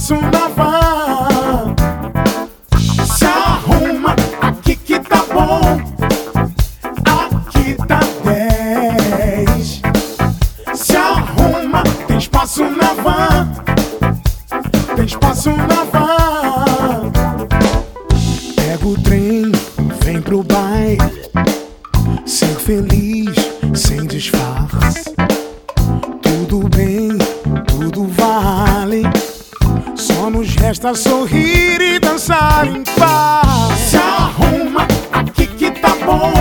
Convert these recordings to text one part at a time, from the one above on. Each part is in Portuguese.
passo na van. Se arruma, aqui que tá bom, aqui tá 10. Se arruma, tem espaço na van, tem espaço na van. Pega o trem, vem pro baile, ser feliz sem disfarce. Tudo bem, tudo vale, só nos resta sorrir e dançar em paz. Se arruma, aqui que tá bom,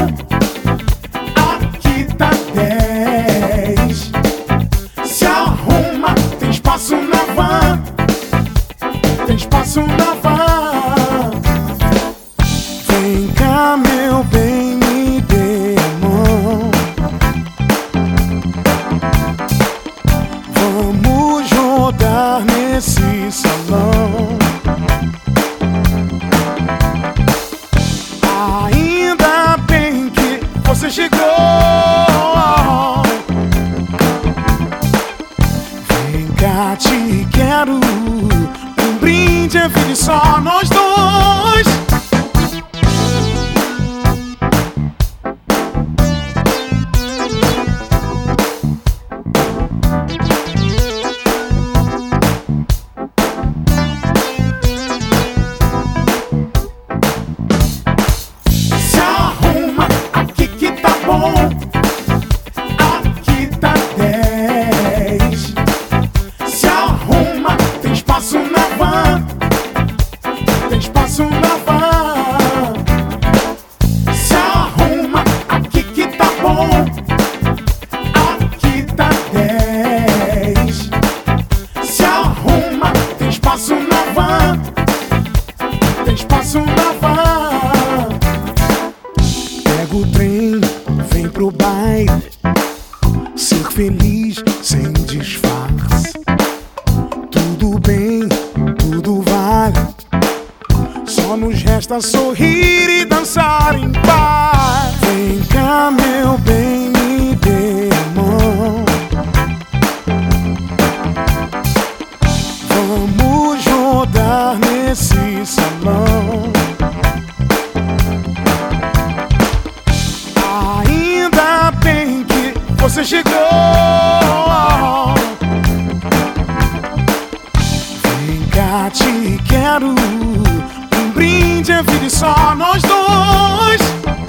aqui tá 10. Se arruma, tem espaço na van, tem espaço na van. Vem cá, meu bem, me dê a mão. Vamos rodar nesse salão. Ainda bem que você chegou. Vem cá, te quero. Um brinde é vida e só nós dois. Aqui tá 10. Se arruma, tem espaço na van, tem espaço na van. Se arruma, aqui que tá bom, aqui tá 10. Se arruma, tem espaço na van, tem espaço na van. Pega o trem, vem pro baile, ser feliz sem disfarce. Tudo bem, tudo vale, só nos resta sorrir e dançar em paz. Vem cá, meu bem, me dê a mão. Vamos rodar nesse salão. Ainda bem que você chegou. Vem cá, te quero. Um brinde é vida e só nós dois.